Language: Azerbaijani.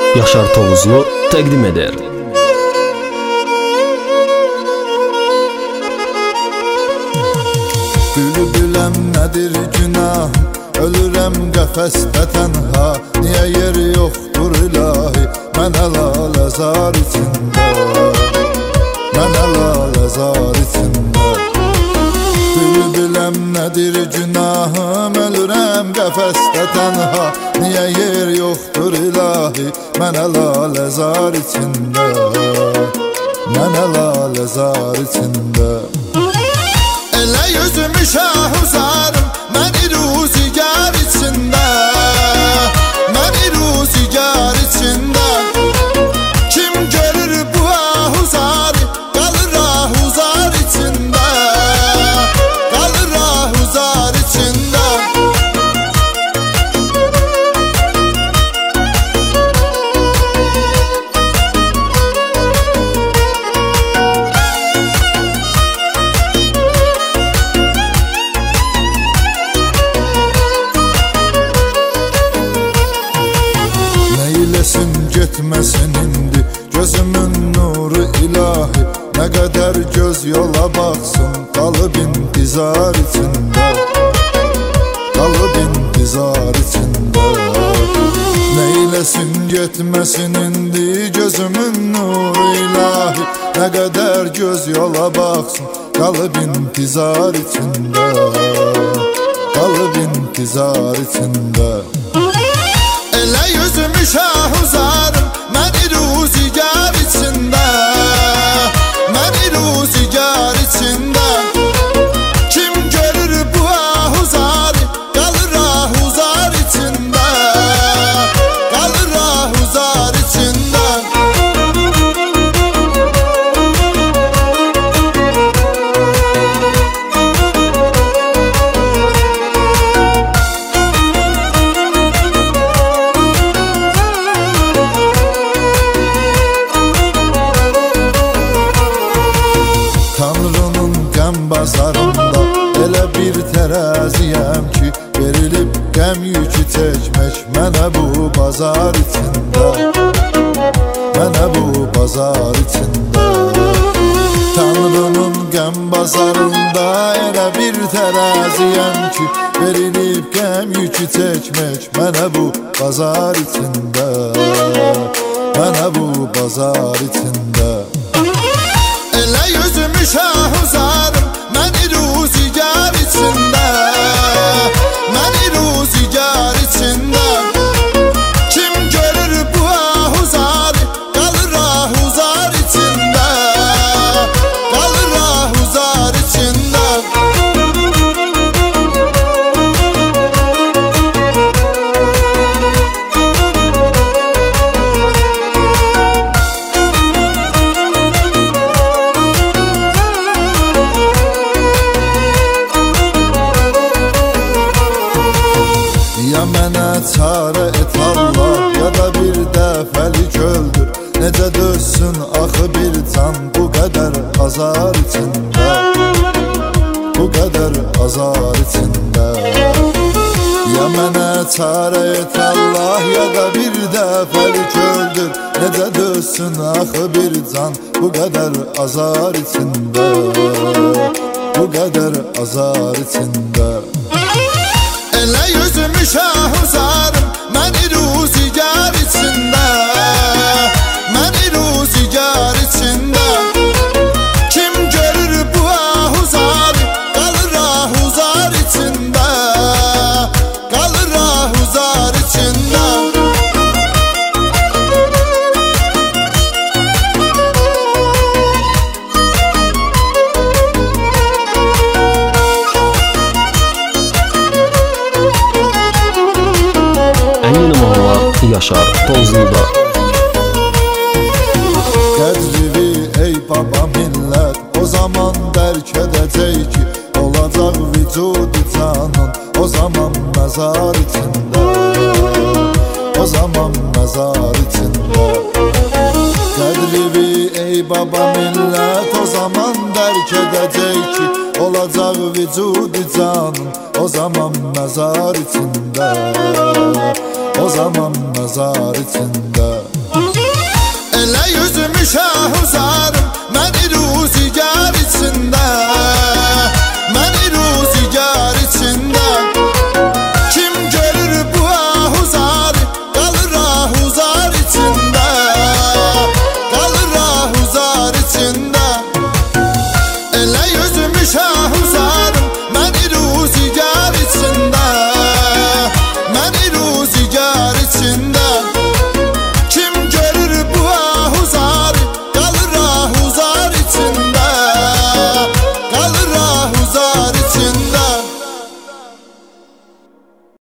Yaşar Tovuzlu təqdim edər. Bülbüləm nədir günah, ölürəm qəfəsdə tənha. Niyə yer yoxdur ilahi, mənə laləzar içində, mənə laləzar içində. Bülbüləm nədir günahım, ölürəm qəfəsdə tənha. Niyə yer yoxdur ilahi, mənə laləzar içində, mənə laləzar içində. Elə yüzümü şah uzarım, məni ruzigar içində, məni ruzigar içində. Kim görür bu ahuzarı, qalır ahuzar içində, qalır ahuzar içində. Getməsin indi gözümün nuru ilahi. Nə qədər göz yola baxsın, qalıb intizar içində, qalıb intizar içində. Neyləsin getməsin indi gözümün nuru ilahi. Nə qədər göz yola baxsın, qalıb intizar içində, qalıb intizar içində. Elə yüzümü şah uzarım, məni ruzigar içində, məni ruzigar içində. Kim görür bu ahuzarı, qalır ahuzar içində, qalır ahuzar içində. Bazarında elə bir tərəziyəm ki, verilib qəm yükü çəkmək mənə bu bazar içində, mənə bu bazar içində. Tanrının qəm bazarında elə bir tərəziyəm ki, verilib qəm yükü çəkmək mənə bu bazar içində, mənə bu bazar içində. Elə yüzümü şah uzarım, məni ruzigar içində, məni ruzigar içində. Kim görür bu ahuzarı, qalır ahuzar içində, qalır ahuzar içində. Ya mənə çarə et Allah, ya da bir dəfəlik öldür. Necə dözsün axı bir can bu qədər azar içində, bu qədər azar içində. Ya mənə çarə et Allah, ya da bir dəfəlik öldür. Necə dözsün axı bir can bu qədər azar içində, bu qədər azar içində. Elə yüzümü şah uzarım, məni ruzigar içində, məni ruzigar içində. Kim görür bu ahuzarı, qalır ahuzar içində, qalır ahuzar içində. Yaşar Tovuzlu'da. Qədrivi ey baba millət, o zaman dərk edəcək ki, olacaq vücudu canın o zaman məzar içində, o zaman məzar içində. Qədrivi ey baba millət, o zaman dərk edəcək ki, olacaq vücudu canın o zaman məzar içində, o zaman məzar içində. yüzümü şah uzarım, məni ruzigar içində.